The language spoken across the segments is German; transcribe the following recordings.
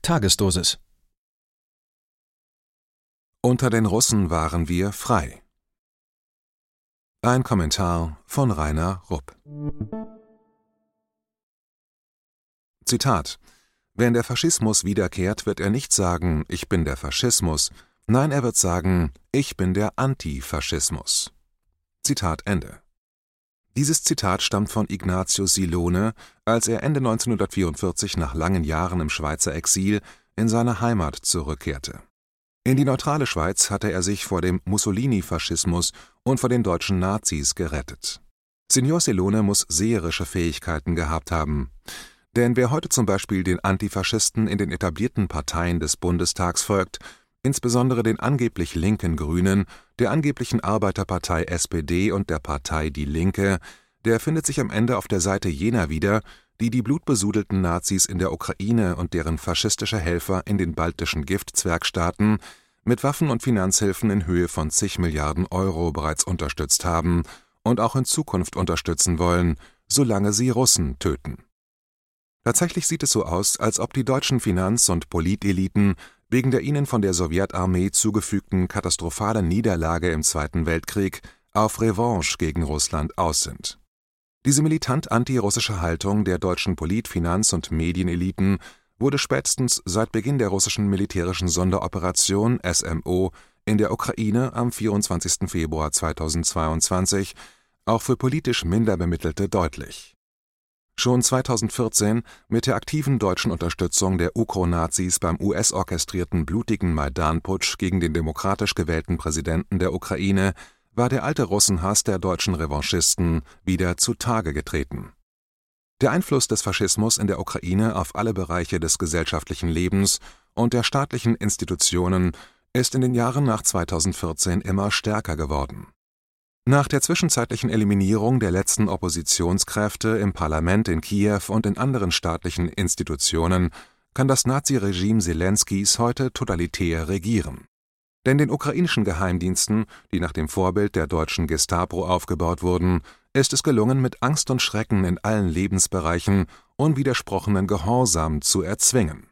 Tagesdosis. Unter den Russen waren wir frei. Ein Kommentar von Rainer Rupp. Zitat: Wenn der Faschismus wiederkehrt, wird er nicht sagen, ich bin der Faschismus, nein, er wird sagen, ich bin der Antifaschismus. Zitat Ende. Dieses Zitat stammt von Ignatius Silone, als er Ende 1944 nach langen Jahren im Schweizer Exil in seine Heimat zurückkehrte. In die neutrale Schweiz hatte er sich vor dem Mussolini-Faschismus und vor den deutschen Nazis gerettet. Signor Silone muss seherische Fähigkeiten gehabt haben. Denn wer heute zum Beispiel den Antifaschisten in den etablierten Parteien des Bundestags folgt, insbesondere den angeblich linken Grünen, der angeblichen Arbeiterpartei SPD und der Partei Die Linke, der findet sich am Ende auf der Seite jener wieder, die die blutbesudelten Nazis in der Ukraine und deren faschistische Helfer in den baltischen Giftzwergstaaten mit Waffen und Finanzhilfen in Höhe von zig Milliarden Euro bereits unterstützt haben und auch in Zukunft unterstützen wollen, solange sie Russen töten. Tatsächlich sieht es so aus, als ob die deutschen Finanz- und Politeliten wegen der ihnen von der Sowjetarmee zugefügten katastrophalen Niederlage im Zweiten Weltkrieg auf Revanche gegen Russland aus sind. Diese militant antirussische Haltung der deutschen Polit-, Finanz- und Medieneliten wurde spätestens seit Beginn der russischen militärischen Sonderoperation SMO in der Ukraine am 24. Februar 2022 auch für politisch Minderbemittelte deutlich. Schon 2014, mit der aktiven deutschen Unterstützung der Ukro-Nazis beim US-orchestrierten blutigen Maidan-Putsch gegen den demokratisch gewählten Präsidenten der Ukraine, war der alte Russenhass der deutschen Revanchisten wieder zutage getreten. Der Einfluss des Faschismus in der Ukraine auf alle Bereiche des gesellschaftlichen Lebens und der staatlichen Institutionen ist in den Jahren nach 2014 immer stärker geworden. Nach der zwischenzeitlichen Eliminierung der letzten Oppositionskräfte im Parlament in Kiew und in anderen staatlichen Institutionen kann das Naziregime Selenskys heute totalitär regieren. Denn den ukrainischen Geheimdiensten, die nach dem Vorbild der deutschen Gestapo aufgebaut wurden, ist es gelungen, mit Angst und Schrecken in allen Lebensbereichen unwidersprochenen Gehorsam zu erzwingen.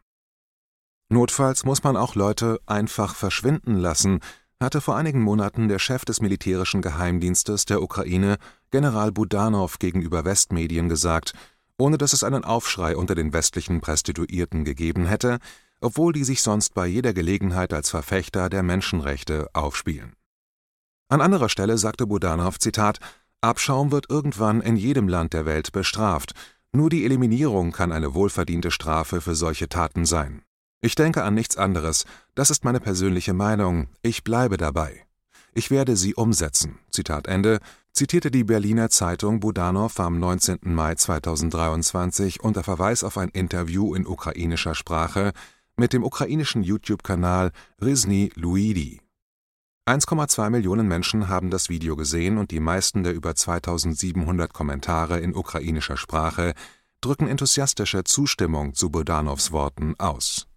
Notfalls muss man auch Leute einfach verschwinden lassen, hatte vor einigen Monaten der Chef des militärischen Geheimdienstes der Ukraine, General Budanov, gegenüber Westmedien gesagt, ohne dass es einen Aufschrei unter den westlichen Prostituierten gegeben hätte, obwohl die sich sonst bei jeder Gelegenheit als Verfechter der Menschenrechte aufspielen. An anderer Stelle sagte Budanov, Zitat: Abschaum wird irgendwann in jedem Land der Welt bestraft, nur die Eliminierung kann eine wohlverdiente Strafe für solche Taten sein. Ich denke an nichts anderes, das ist meine persönliche Meinung, ich bleibe dabei. Ich werde sie umsetzen. Zitat Ende, zitierte die Berliner Zeitung Budanov am 19. Mai 2023 unter Verweis auf ein Interview in ukrainischer Sprache mit dem ukrainischen YouTube-Kanal Rizny Luidi. 1,2 Millionen Menschen haben das Video gesehen und die meisten der über 2700 Kommentare in ukrainischer Sprache drücken enthusiastische Zustimmung zu Budanovs Worten aus.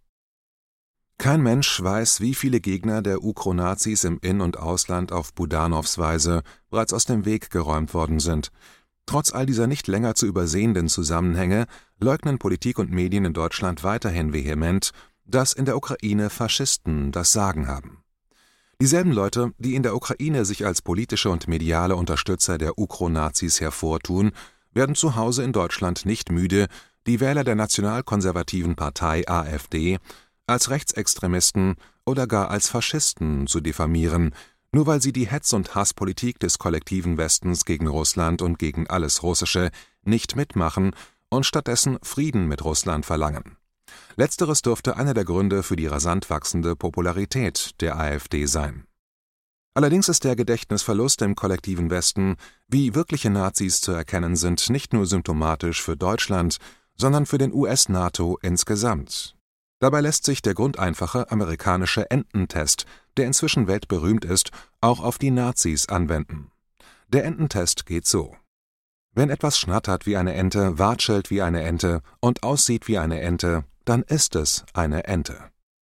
Kein Mensch weiß, wie viele Gegner der Ukro-Nazis im In- und Ausland auf Budanovs Weise bereits aus dem Weg geräumt worden sind. Trotz all dieser nicht länger zu übersehenden Zusammenhänge leugnen Politik und Medien in Deutschland weiterhin vehement, dass in der Ukraine Faschisten das Sagen haben. Dieselben Leute, die in der Ukraine sich als politische und mediale Unterstützer der Ukro-Nazis hervortun, werden zu Hause in Deutschland nicht müde, die Wähler der nationalkonservativen Partei AfD als Rechtsextremisten oder gar als Faschisten zu diffamieren, nur weil sie die Hetz- und Hasspolitik des kollektiven Westens gegen Russland und gegen alles Russische nicht mitmachen und stattdessen Frieden mit Russland verlangen. Letzteres dürfte einer der Gründe für die rasant wachsende Popularität der AfD sein. Allerdings ist der Gedächtnisverlust im kollektiven Westen, wie wirkliche Nazis zu erkennen sind, nicht nur symptomatisch für Deutschland, sondern für den US-NATO insgesamt. Dabei lässt sich der grundeinfache amerikanische Ententest, der inzwischen weltberühmt ist, auch auf die Nazis anwenden. Der Ententest geht so: Wenn etwas schnattert wie eine Ente, watschelt wie eine Ente und aussieht wie eine Ente, dann ist es eine Ente.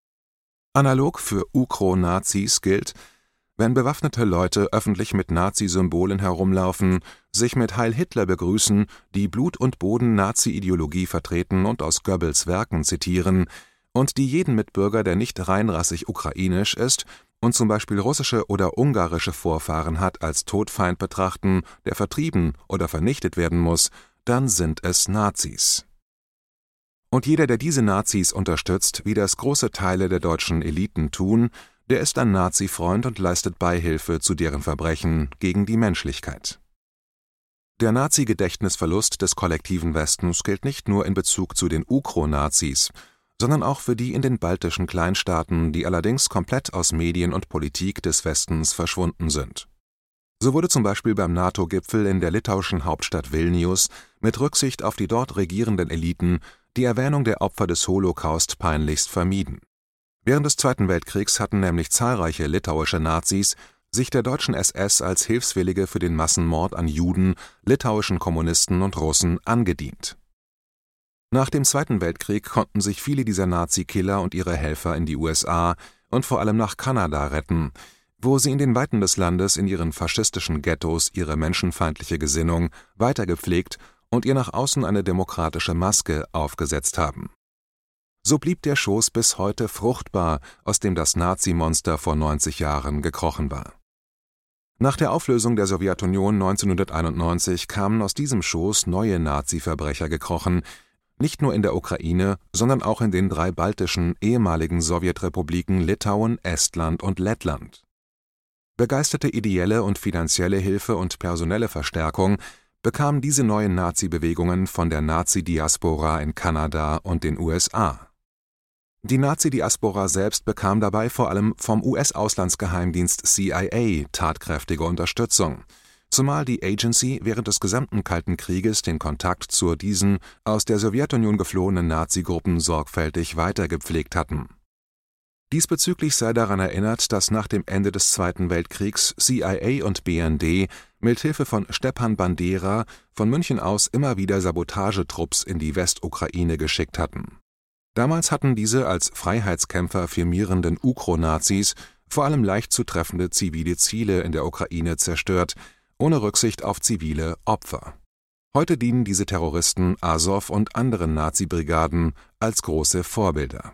Analog für Ukro-Nazis gilt, wenn bewaffnete Leute öffentlich mit Nazi-Symbolen herumlaufen, sich mit Heil Hitler begrüßen, die Blut und Boden Nazi-Ideologie vertreten und aus Goebbels Werken zitieren, und die jeden Mitbürger, der nicht reinrassig ukrainisch ist und zum Beispiel russische oder ungarische Vorfahren hat, als Todfeind betrachten, der vertrieben oder vernichtet werden muss, dann sind es Nazis. Und jeder, der diese Nazis unterstützt, wie das große Teile der deutschen Eliten tun, der ist ein Nazi-Freund und leistet Beihilfe zu deren Verbrechen gegen die Menschlichkeit. Der Nazi-Gedächtnisverlust des kollektiven Westens gilt nicht nur in Bezug zu den Ukro-Nazis, sondern auch für die in den baltischen Kleinstaaten, die allerdings komplett aus Medien und Politik des Westens verschwunden sind. So wurde zum Beispiel beim NATO-Gipfel in der litauischen Hauptstadt Vilnius mit Rücksicht auf die dort regierenden Eliten die Erwähnung der Opfer des Holocaust peinlichst vermieden. Während des Zweiten Weltkriegs hatten nämlich zahlreiche litauische Nazis sich der deutschen SS als Hilfswillige für den Massenmord an Juden, litauischen Kommunisten und Russen angedient. Nach dem Zweiten Weltkrieg konnten sich viele dieser Nazi-Killer und ihre Helfer in die USA und vor allem nach Kanada retten, wo sie in den Weiten des Landes in ihren faschistischen Ghettos ihre menschenfeindliche Gesinnung weitergepflegt und ihr nach außen eine demokratische Maske aufgesetzt haben. So blieb der Schoß bis heute fruchtbar, aus dem das Nazi-Monster vor 90 Jahren gekrochen war. Nach der Auflösung der Sowjetunion 1991 kamen aus diesem Schoß neue Nazi-Verbrecher gekrochen, nicht nur in der Ukraine, sondern auch in den 3 baltischen ehemaligen Sowjetrepubliken Litauen, Estland und Lettland. Begeisterte ideelle und finanzielle Hilfe und personelle Verstärkung bekamen diese neuen Nazi-Bewegungen von der Nazi-Diaspora in Kanada und den USA. Die Nazi-Diaspora selbst bekam dabei vor allem vom US-Auslandsgeheimdienst CIA tatkräftige Unterstützung, zumal die Agency während des gesamten Kalten Krieges den Kontakt zu diesen aus der Sowjetunion geflohenen Nazi-Gruppen sorgfältig weitergepflegt hatten. Diesbezüglich sei daran erinnert, dass nach dem Ende des Zweiten Weltkriegs CIA und BND mithilfe von Stepan Bandera von München aus immer wieder Sabotagetrupps in die Westukraine geschickt hatten. Damals hatten diese als Freiheitskämpfer firmierenden Ukro-Nazis vor allem leicht zu treffende zivile Ziele in der Ukraine zerstört, ohne Rücksicht auf zivile Opfer. Heute dienen diese Terroristen Asow und anderen Nazi-Brigaden als große Vorbilder.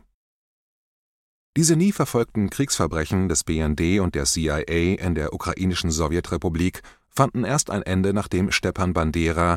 Diese nie verfolgten Kriegsverbrechen des BND und der CIA in der ukrainischen Sowjetrepublik fanden erst ein Ende, nachdem Stepan Bandera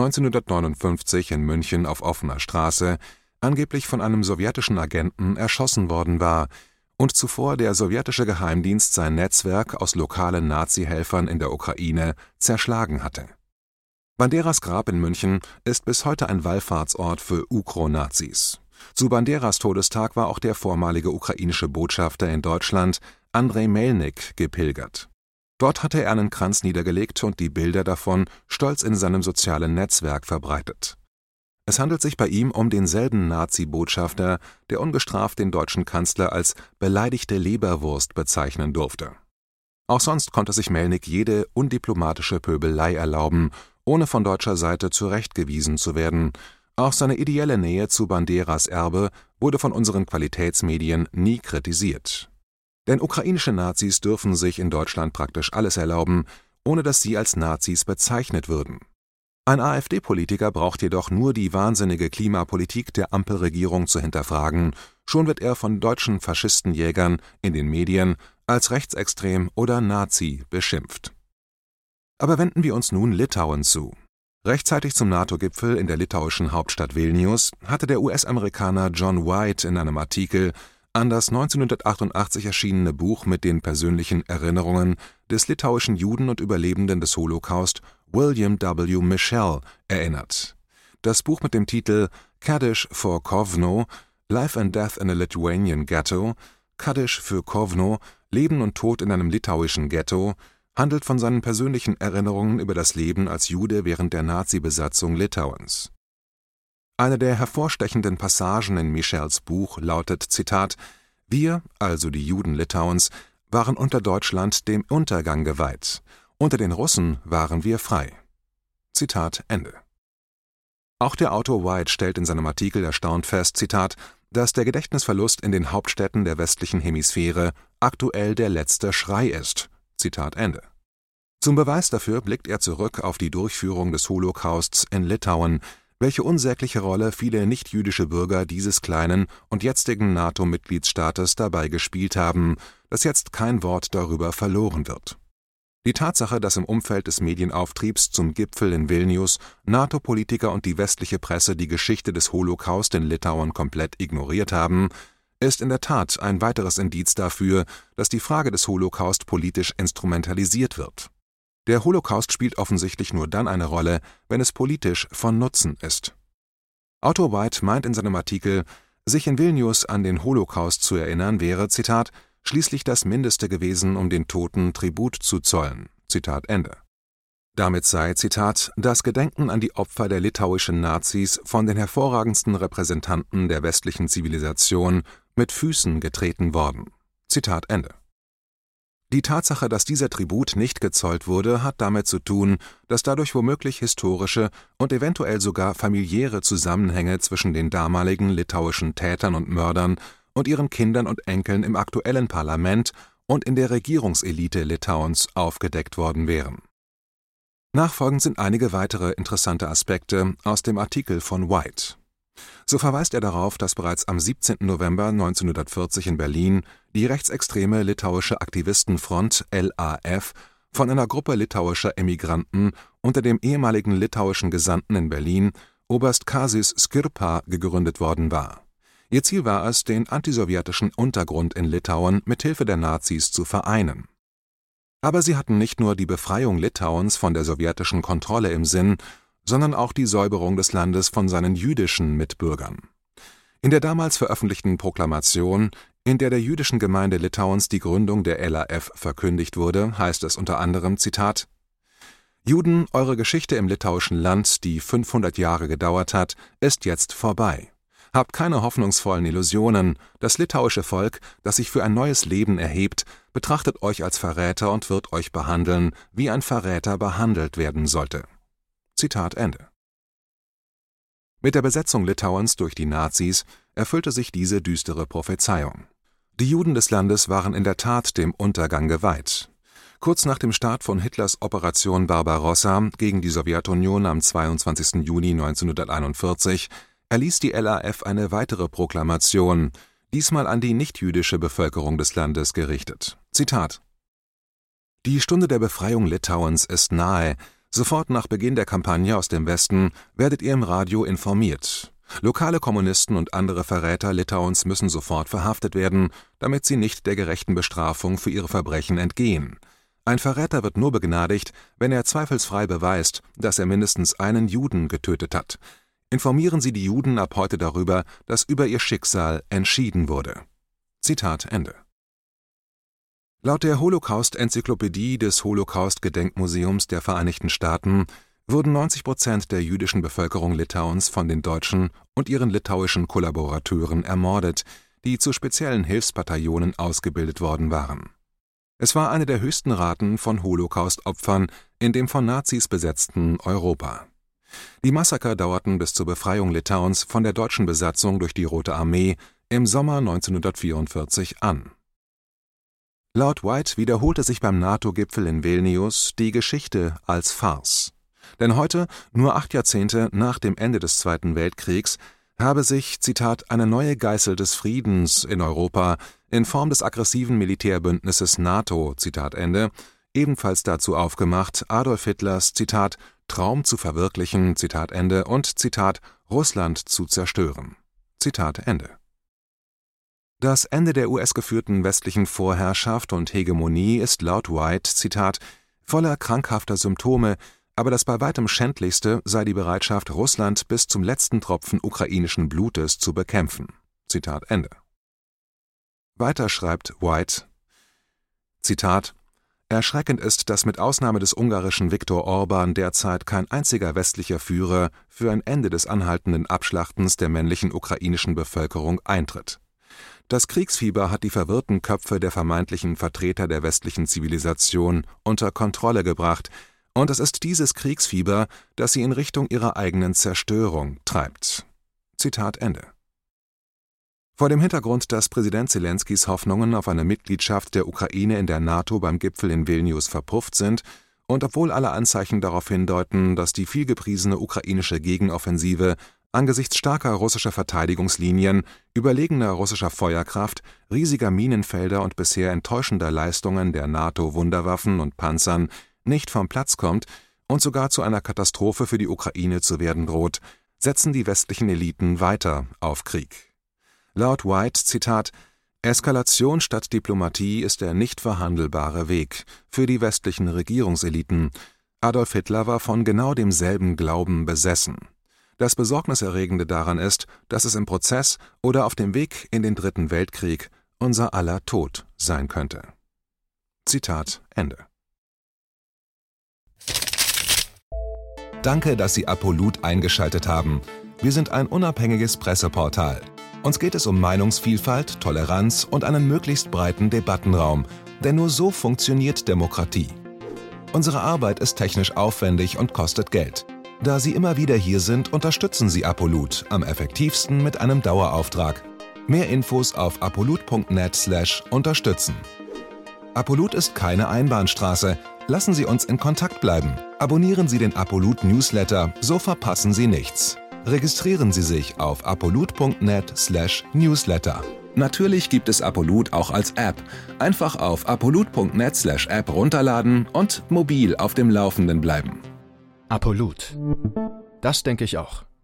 1959 in München auf offener Straße angeblich von einem sowjetischen Agenten erschossen worden war und zuvor der sowjetische Geheimdienst sein Netzwerk aus lokalen Nazi-Helfern in der Ukraine zerschlagen hatte. Banderas Grab in München ist bis heute ein Wallfahrtsort für Ukro-Nazis. Zu Banderas Todestag war auch der vormalige ukrainische Botschafter in Deutschland, Andrei Melnik, gepilgert. Dort hatte er einen Kranz niedergelegt und die Bilder davon stolz in seinem sozialen Netzwerk verbreitet. Es handelt sich bei ihm um denselben Nazi-Botschafter, der ungestraft den deutschen Kanzler als beleidigte Leberwurst bezeichnen durfte. Auch sonst konnte sich Melnik jede undiplomatische Pöbelei erlauben, ohne von deutscher Seite zurechtgewiesen zu werden. Auch seine ideelle Nähe zu Banderas Erbe wurde von unseren Qualitätsmedien nie kritisiert. Denn ukrainische Nazis dürfen sich in Deutschland praktisch alles erlauben, ohne dass sie als Nazis bezeichnet würden. Ein AfD-Politiker braucht jedoch nur die wahnsinnige Klimapolitik der Ampelregierung zu hinterfragen, schon wird er von deutschen Faschistenjägern in den Medien als rechtsextrem oder Nazi beschimpft. Aber wenden wir uns nun Litauen zu. Rechtzeitig zum NATO-Gipfel in der litauischen Hauptstadt Vilnius hatte der US-Amerikaner John White in einem Artikel an das 1988 erschienene Buch mit den persönlichen Erinnerungen des litauischen Juden und Überlebenden des Holocaust William W. Michel erinnert. Das Buch mit dem Titel Kaddish for Kovno, Life and Death in a Lithuanian Ghetto, Kaddish für Kovno, Leben und Tod in einem litauischen Ghetto, handelt von seinen persönlichen Erinnerungen über das Leben als Jude während der Nazi-Besatzung Litauens. Eine der hervorstechenden Passagen in Michels Buch lautet, Zitat, »Wir, also die Juden Litauens, waren unter Deutschland dem Untergang geweiht. Unter den Russen waren wir frei.« Zitat Ende. Auch der Autor White stellt in seinem Artikel erstaunt fest, Zitat, dass der Gedächtnisverlust in den Hauptstädten der westlichen Hemisphäre aktuell der letzte Schrei ist. Zitat Ende. Zum Beweis dafür blickt er zurück auf die Durchführung des Holocausts in Litauen, welche unsägliche Rolle viele nichtjüdische Bürger dieses kleinen und jetzigen NATO-Mitgliedsstaates dabei gespielt haben, dass jetzt kein Wort darüber verloren wird. Die Tatsache, dass im Umfeld des Medienauftriebs zum Gipfel in Vilnius NATO-Politiker und die westliche Presse die Geschichte des Holocaust in Litauen komplett ignoriert haben, ist in der Tat ein weiteres Indiz dafür, dass die Frage des Holocaust politisch instrumentalisiert wird. Der Holocaust spielt offensichtlich nur dann eine Rolle, wenn es politisch von Nutzen ist. Autor White meint in seinem Artikel, sich in Vilnius an den Holocaust zu erinnern wäre, Zitat, schließlich das Mindeste gewesen, um den Toten Tribut zu zollen. Zitat Ende. Damit sei, Zitat, das Gedenken an die Opfer der litauischen Nazis von den hervorragendsten Repräsentanten der westlichen Zivilisation mit Füßen getreten worden. Zitat Ende. Die Tatsache, dass dieser Tribut nicht gezollt wurde, hat damit zu tun, dass dadurch womöglich historische und eventuell sogar familiäre Zusammenhänge zwischen den damaligen litauischen Tätern und Mördern und ihren Kindern und Enkeln im aktuellen Parlament und in der Regierungselite Litauens aufgedeckt worden wären. Nachfolgend sind einige weitere interessante Aspekte aus dem Artikel von White. So verweist er darauf, dass bereits am 17. November 1940 in Berlin die rechtsextreme litauische Aktivistenfront LAF von einer Gruppe litauischer Emigranten unter dem ehemaligen litauischen Gesandten in Berlin, Oberst Kazys Skirpa, gegründet worden war. Ihr Ziel war es, den antisowjetischen Untergrund in Litauen mit Hilfe der Nazis zu vereinen. Aber sie hatten nicht nur die Befreiung Litauens von der sowjetischen Kontrolle im Sinn, sondern auch die Säuberung des Landes von seinen jüdischen Mitbürgern. In der damals veröffentlichten Proklamation, in der jüdischen Gemeinde Litauens die Gründung der LAF verkündigt wurde, heißt es unter anderem, Zitat, »Juden, eure Geschichte im litauischen Land, die 500 Jahre gedauert hat, ist jetzt vorbei. Habt keine hoffnungsvollen Illusionen, das litauische Volk, das sich für ein neues Leben erhebt, betrachtet euch als Verräter und wird euch behandeln, wie ein Verräter behandelt werden sollte.« Zitat Ende. Mit der Besetzung Litauens durch die Nazis erfüllte sich diese düstere Prophezeiung. Die Juden des Landes waren in der Tat dem Untergang geweiht. Kurz nach dem Start von Hitlers Operation Barbarossa gegen die Sowjetunion am 22. Juni 1941 erließ die LAF eine weitere Proklamation, diesmal an die nichtjüdische Bevölkerung des Landes gerichtet. Zitat: Die Stunde der Befreiung Litauens ist nahe. Sofort nach Beginn der Kampagne aus dem Westen werdet ihr im Radio informiert. Lokale Kommunisten und andere Verräter Litauens müssen sofort verhaftet werden, damit sie nicht der gerechten Bestrafung für ihre Verbrechen entgehen. Ein Verräter wird nur begnadigt, wenn er zweifelsfrei beweist, dass er mindestens einen Juden getötet hat. Informieren Sie die Juden ab heute darüber, dass über ihr Schicksal entschieden wurde. Zitat Ende. Laut der Holocaust-Enzyklopädie des Holocaust-Gedenkmuseums der Vereinigten Staaten wurden 90% der jüdischen Bevölkerung Litauens von den Deutschen und ihren litauischen Kollaborateuren ermordet, die zu speziellen Hilfsbataillonen ausgebildet worden waren. Es war eine der höchsten Raten von Holocaust-Opfern in dem von Nazis besetzten Europa. Die Massaker dauerten bis zur Befreiung Litauens von der deutschen Besatzung durch die Rote Armee im Sommer 1944 an. Laut White wiederholte sich beim NATO-Gipfel in Vilnius die Geschichte als Farce. Denn heute, nur 8 Jahrzehnte nach dem Ende des Zweiten Weltkriegs, habe sich, Zitat, eine neue Geißel des Friedens in Europa in Form des aggressiven Militärbündnisses NATO, Zitat Ende, ebenfalls dazu aufgemacht, Adolf Hitlers, Zitat, Traum zu verwirklichen, Zitat Ende, und, Zitat, Russland zu zerstören. Zitat Ende. Das Ende der US-geführten westlichen Vorherrschaft und Hegemonie ist laut White, Zitat, voller krankhafter Symptome, aber das bei weitem schändlichste sei die Bereitschaft, Russland bis zum letzten Tropfen ukrainischen Blutes zu bekämpfen. Zitat Ende. Weiter schreibt White, Zitat, erschreckend ist, dass mit Ausnahme des ungarischen Viktor Orban derzeit kein einziger westlicher Führer für ein Ende des anhaltenden Abschlachtens der männlichen ukrainischen Bevölkerung eintritt. Das Kriegsfieber hat die verwirrten Köpfe der vermeintlichen Vertreter der westlichen Zivilisation unter Kontrolle gebracht, und es ist dieses Kriegsfieber, das sie in Richtung ihrer eigenen Zerstörung treibt. Zitat Ende. Vor dem Hintergrund, dass Präsident Zelenskys Hoffnungen auf eine Mitgliedschaft der Ukraine in der NATO beim Gipfel in Vilnius verpufft sind Und obwohl alle Anzeichen darauf hindeuten, dass die vielgepriesene ukrainische Gegenoffensive angesichts starker russischer Verteidigungslinien, überlegener russischer Feuerkraft, riesiger Minenfelder und bisher enttäuschender Leistungen der NATO-Wunderwaffen und Panzern nicht vom Platz kommt und sogar zu einer Katastrophe für die Ukraine zu werden droht, setzen die westlichen Eliten weiter auf Krieg. Laut White, Zitat, »Eskalation statt Diplomatie ist der nicht verhandelbare Weg für die westlichen Regierungseliten. Adolf Hitler war von genau demselben Glauben besessen. Das Besorgniserregende daran ist, dass es im Prozess oder auf dem Weg in den Dritten Weltkrieg unser aller Tod sein könnte.« Zitat Ende. Danke, dass Sie Apolut eingeschaltet haben. Wir sind ein unabhängiges Presseportal. Uns geht es um Meinungsvielfalt, Toleranz und einen möglichst breiten Debattenraum, denn nur so funktioniert Demokratie. Unsere Arbeit ist technisch aufwendig und kostet Geld. Da Sie immer wieder hier sind, unterstützen Sie Apolut am effektivsten mit einem Dauerauftrag. Mehr Infos auf apolut.net/unterstützen. Apolut ist keine Einbahnstraße. Lassen Sie uns in Kontakt bleiben. Abonnieren Sie den Apolut Newsletter, so verpassen Sie nichts. Registrieren Sie sich auf apolut.net/newsletter. Natürlich gibt es Apolut auch als App. Einfach auf apolut.net/app runterladen und mobil auf dem Laufenden bleiben. Apolut. Das denke ich auch.